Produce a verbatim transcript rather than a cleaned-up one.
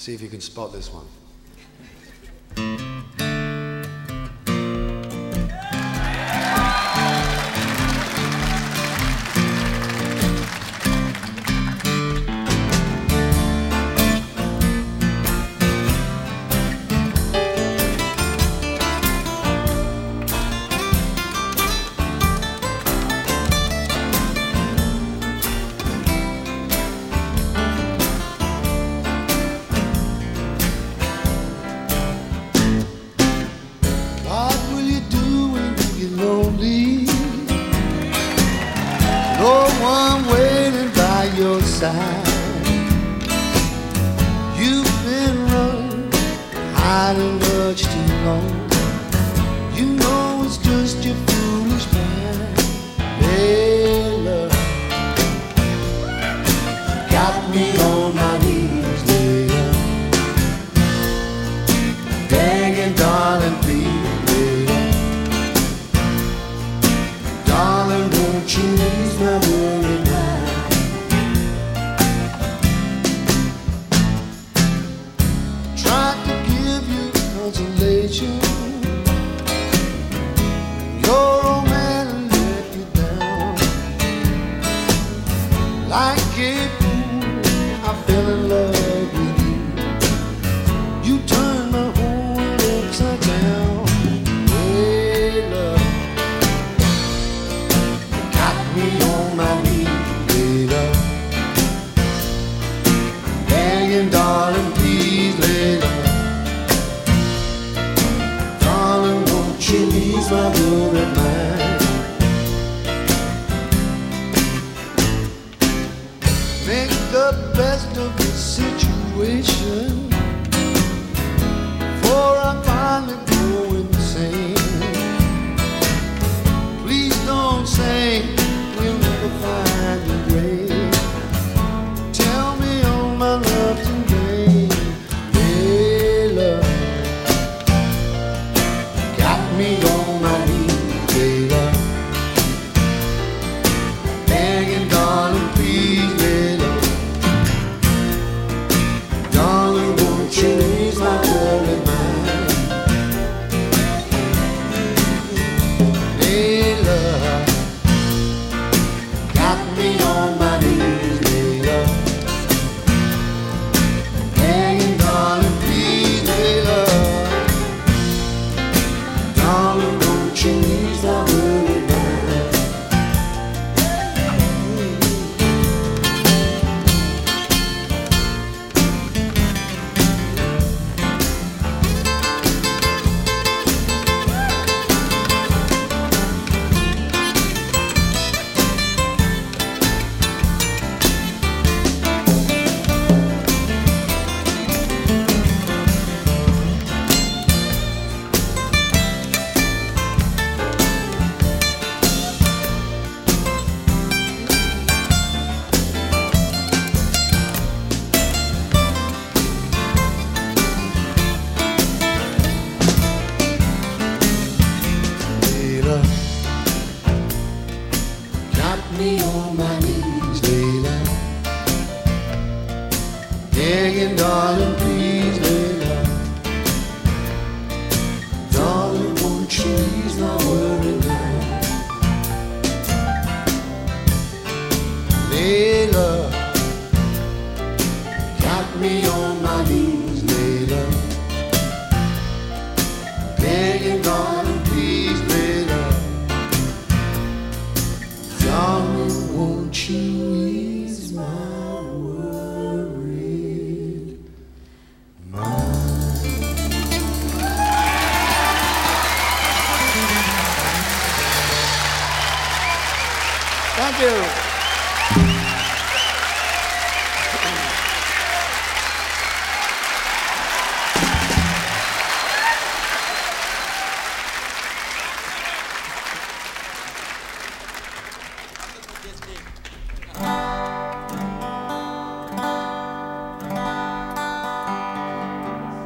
See if you can spot this one. No one waiting by your side. You've been running, hiding much too long. You know it's just your foolish mind. Hey, love, got me on my knees, later, begging, darling, please, later, darling, won't you ease my worry mind? Tried to give you consolation. Your old man let you down. Like a fool, I fell in love with you. You turned my whole world upside down. Hey, love, got me on my knees, lay love, begging, darling, please, lay love, darling, won't you ease my worried mind? Make the best of the situation before I finally go insane. Please don't say we'll never find a grave. Tell me all my love's in vain. Hey, love, got me on my knees, hey, love, begging, darling, please, hey, love, darling, won't you ease my worried mind? Hey, love, got me on my knees, hey, love, begging, darling, please, hey, love, darling, won't you ease my worried mind? Layla, got me on my knees, Layla, begging, darling, please, Layla, darling, won't you ease my worried mind? Layla, got me on my knees, Layla, begging, darling, please, Layla, darling, won't you ease my worried mind? Thank you.